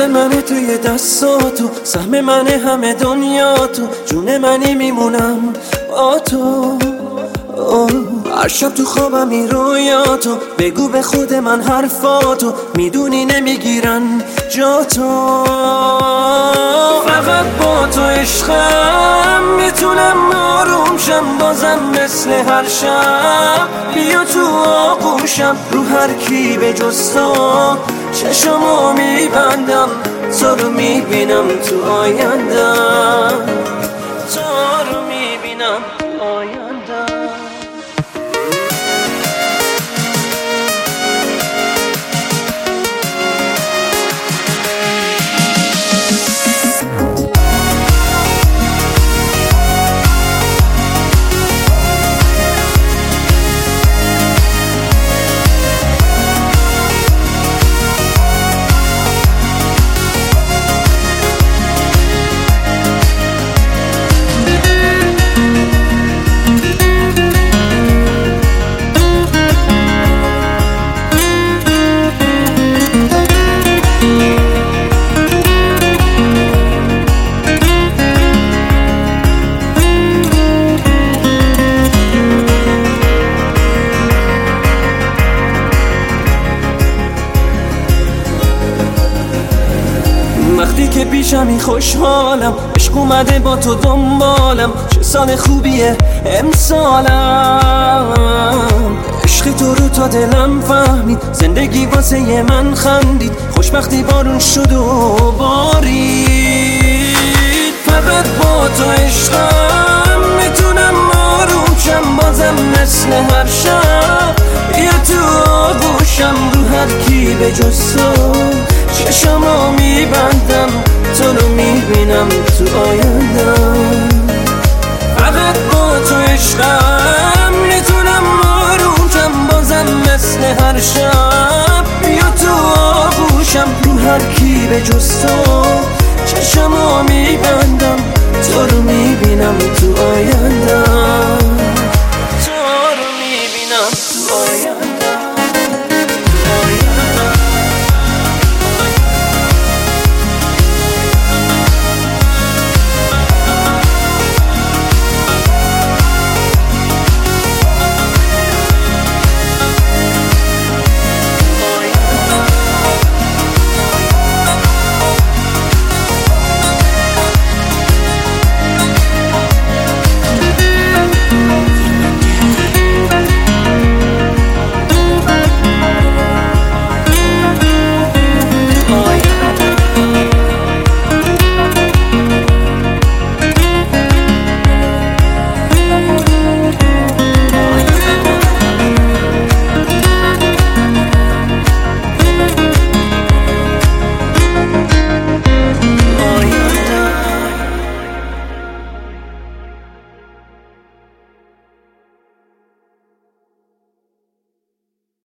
دل منه توی دستاتو، سهم منه همه دنیاتو، جون منی میمونم با تو. هر شب تو خوابم این رویاتو، بگو به خود من حرفاتو، میدونی نمیگیرن جا تو. فقط با تو عشقم میتونم آروم شم، بازم مثل هر شب بیا تو آغوشم. رو هر کی به جز تو چشمو میبندم، تو رو میبینم تو آیندم، تو رو میبینم تو آیندم. وقتی که پیشمی خوشحالم، عشق اومده با تو دنبالم، چه سال خوبیه امسالم. عشق تو رو تا دلم فهمید، زندگی واسه من خندید، خوشبختی بارون شد و بارید. فقط با تو عشقم میتونم آروم شم، بازم مثل هر شب بیا تو آغوشم. رو هر کی به جز تو چشمو میبندم، تو رو میبینم تو آیندم. فقط با تو عشقم میتونم آروم شم، بازم مثل هر شب بیا تو آغوشم. رو هر کی به جز تو